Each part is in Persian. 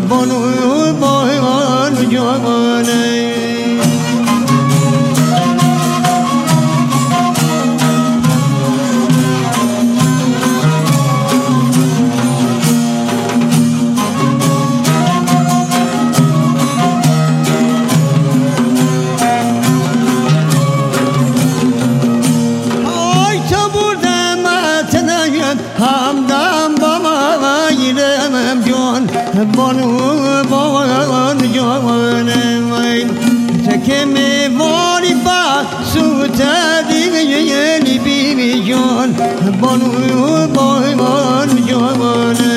bonu boyun jovane hamdam baba yiremem jon bonu boyun jovane tekeme vori ba suta digeni bibi jon bonu boyun jovane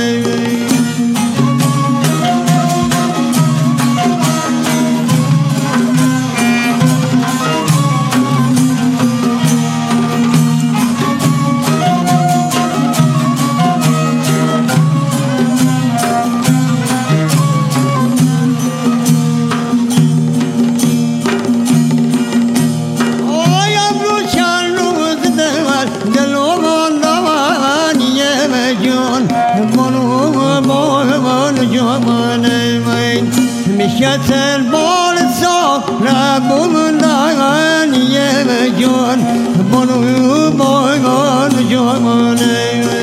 مشت البال سارا بمندان یمجان بنو بایان جوانه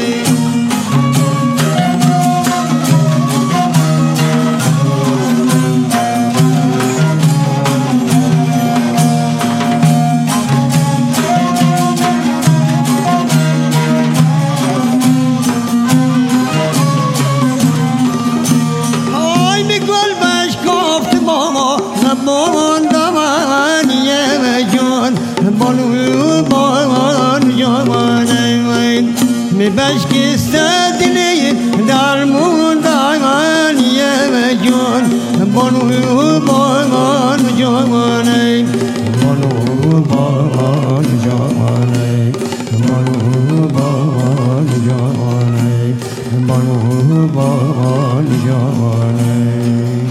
mi başka istediğini darmudan yemeyon bonu boyun jovane bonu boyun jovane bonu boyun jovane bonu boyun jovane